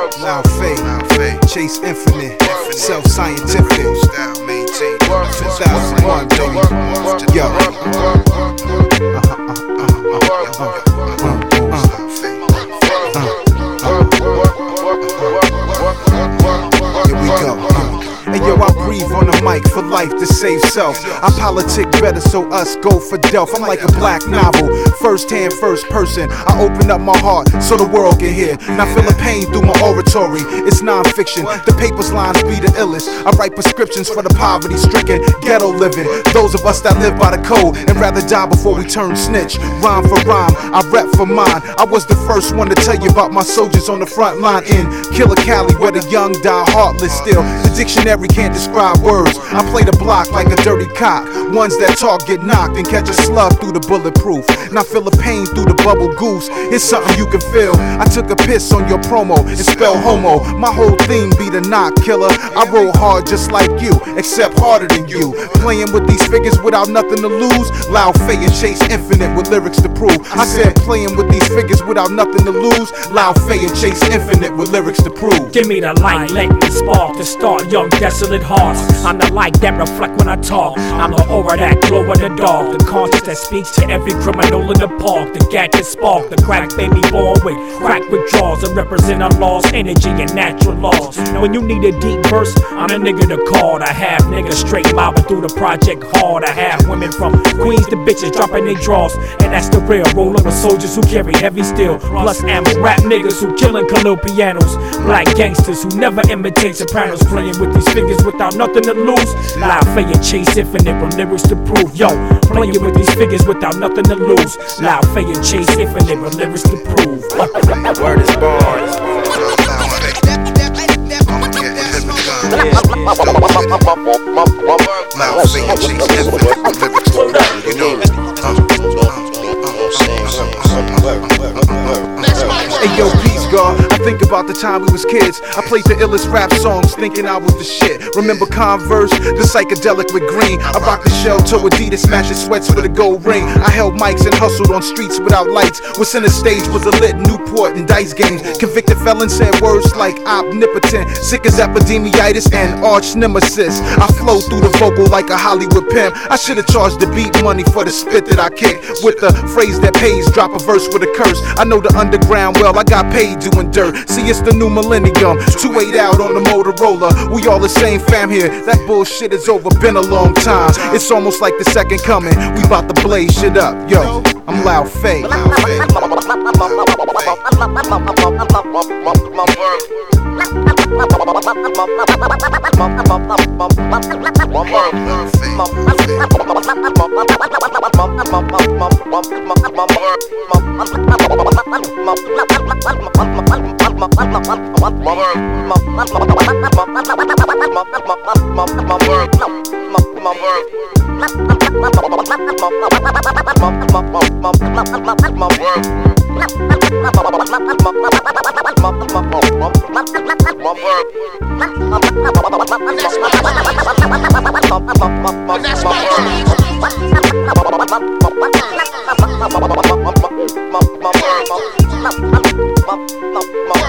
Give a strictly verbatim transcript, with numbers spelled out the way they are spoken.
Loud Faye, Chase Infinite, self-scientific, style maintained, two thousand one, baby. Yo. Here we go. Hey yo, I breathe on the mic for life to save self. I politic better, so us go for Delph. I'm like a black novel, first hand, first person. I open up my heart so the world can hear. Now feel the pain through my oratory. It's non-fiction, the paper's lines be the illest. I write prescriptions for the poverty-stricken, ghetto living. Those of us that live by the code and rather die before we turn snitch. Rhyme for rhyme, I rep for mine. I was the first one to tell you about my soldiers on the front line in Killer Cali, where the young die heartless still. The dictionary can't describe words. I play the block like a dirty cock. Ones that talk get knocked and catch a slug through the bulletproof. Now feel the pain through the bubble goose. It's something you can feel. I took a piss on your promo and spell homo. My whole theme be the knock killer. I roll hard just like you, except harder than you. Playing with these figures without nothing to lose. Loud Faye and Chase Infinite with lyrics to prove. I said playing with these figures without nothing to lose. Loud Faye and Chase Infinite with lyrics to prove. Give me the light, let me spark to start young desolate hearts. I'm the light that reflect when I talk. I'm the aura that glow in the dark. The conscience that speaks to every criminal in the park. The gadget spark, the crack baby born with crack withdrawals that represent our lost energy and natural laws. When you need a deep verse, I'm a nigga to call. I have niggas straight mobbing through the project hard. I have women from Queens to bitches dropping their draws. And that's the real rolling with soldiers who carry heavy steel. Plus ammo, rap niggas who killing Khalil pianos. Black gangsters who never imitate sopranos. Playing with these figures without nothing to lose. Loud Faye and Chase Infinite with lyrics to prove. Yo, playing with these figures without nothing to lose. Loud Faye and Chase Infinite with lyrics to prove. Word is bars. Loud Faye and Chase Infinite with lyrics to prove. You know. Hey yo, peace God, I think about the time we was kids. I played the illest rap songs thinking I was the shit. Remember Converse, the psychedelic with green. I rocked the shell toe Adidas, smashing sweats with a gold ring. I held mics and hustled on streets without lights. What's in the stage was a lit Newport and dice games. Convicted felons said words like omnipotent, sick as epidemiitis and arch nemesis. I flow through the vocal like a Hollywood pimp. I should've charged the beat money for the spit that I kick. With the phrase that pays, drop a verse with a curse. I know the underground well, I got paid doing dirt. See, it's the new millennium, two eight out on the Motorola. We all the same fam here, that bullshit is over, been a long time. It's almost like the second coming, we bout to blaze shit up. Yo, I'm Loud Faye. My